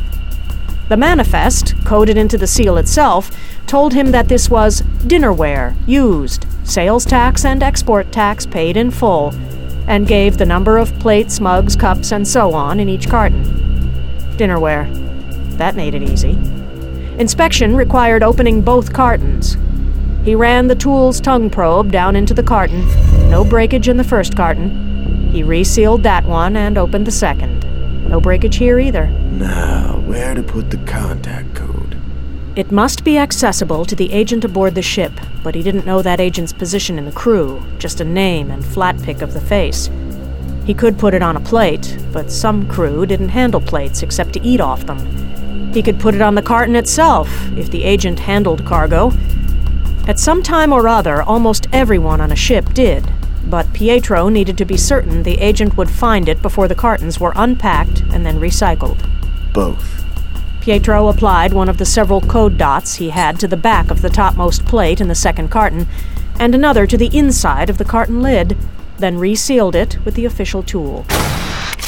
The manifest, coded into the seal itself, told him that this was dinnerware, used, sales tax and export tax paid in full, and gave the number of plates, mugs, cups, and so on in each carton. Dinnerware. That made it easy. Inspection required opening both cartons. He ran the tool's tongue probe down into the carton. No breakage in the first carton. He resealed that one and opened the second. No breakage here either. Now, where to put the contact code? It must be accessible to the agent aboard the ship, but he didn't know that agent's position in the crew, just a name and flat pick of the face. He could put it on a plate, but some crew didn't handle plates except to eat off them. He could put it on the carton itself, if the agent handled cargo. At some time or other, almost everyone on a ship did, but Pietro needed to be certain the agent would find it before the cartons were unpacked and then recycled. Both. Pietro applied one of the several code dots he had to the back of the topmost plate in the second carton, and another to the inside of the carton lid, then resealed it with the official tool.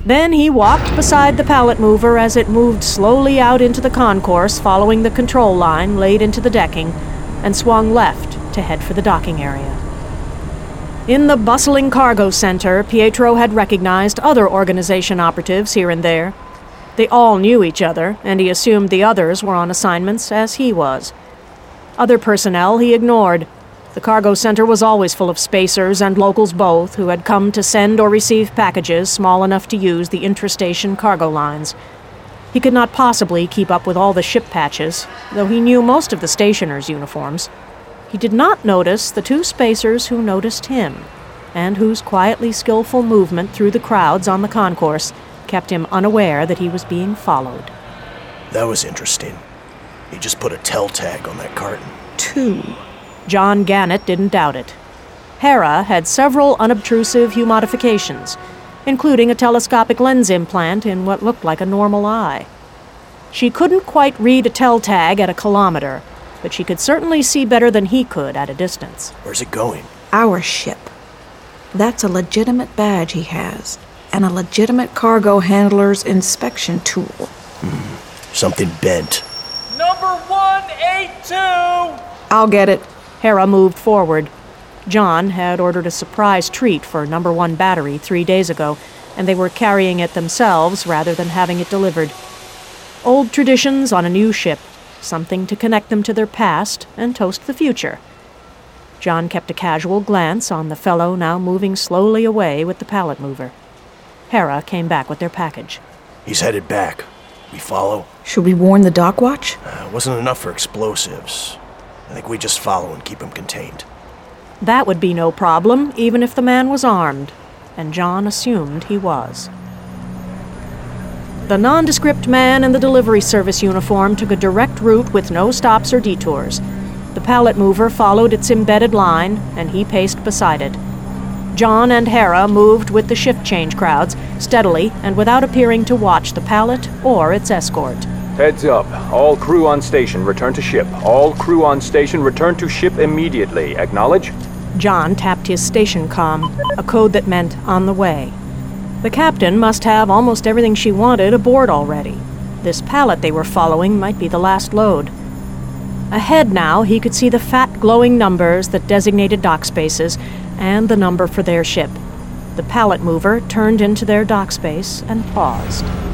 Then he walked beside the pallet mover as it moved slowly out into the concourse following the control line laid into the decking, and swung left to head for the docking area. In the bustling cargo center, Pietro had recognized other organization operatives here and there. They all knew each other, and he assumed the others were on assignments as he was. Other personnel he ignored. The cargo center was always full of spacers and locals both who had come to send or receive packages small enough to use the intrastation cargo lines. He could not possibly keep up with all the ship patches, though he knew most of the stationers' uniforms. He did not notice the two spacers who noticed him, and whose quietly skillful movement through the crowds on the concourse kept him unaware that he was being followed. That was interesting. He just put a tell tag on that carton. 2. John Gannett didn't doubt it. Hera had several unobtrusive humidifications, including a telescopic lens implant in what looked like a normal eye. She couldn't quite read a tell tag at a kilometer, but she could certainly see better than he could at a distance. Where's it going? Our ship. That's a legitimate badge he has, and a legitimate cargo handler's inspection tool. Something bent. Number 182! I'll get it. Hera moved forward. John had ordered a surprise treat for number 1 battery 3 days ago, and they were carrying it themselves rather than having it delivered. Old traditions on a new ship, something to connect them to their past and toast the future. John kept a casual glance on the fellow now moving slowly away with the pallet mover. Hera came back with their package. He's headed back. We follow? Should we warn the dock watch? Wasn't enough for explosives. I think we just follow and keep him contained. That would be no problem, even if the man was armed, and John assumed he was. The nondescript man in the delivery service uniform took a direct route with no stops or detours. The pallet mover followed its embedded line, and he paced beside it. John and Hera moved with the shift change crowds, steadily and without appearing to watch the pallet or its escort. Heads up. All crew on station, return to ship. All crew on station, return to ship immediately. Acknowledge? John tapped his station comm, a code that meant on the way. The captain must have almost everything she wanted aboard already. This pallet they were following might be the last load. Ahead now, he could see the fat, glowing numbers that designated dock spaces and the number for their ship. The pallet mover turned into their dock space and paused.